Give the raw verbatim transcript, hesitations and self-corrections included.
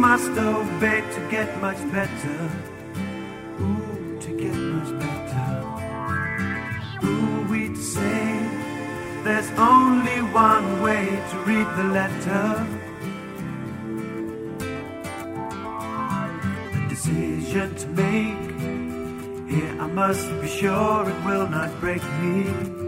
must obey to get much better. Ooh, to get much better. Ooh, we'd say there's only one way to read the letter. A decision to make. Here I must be sure it will not break me.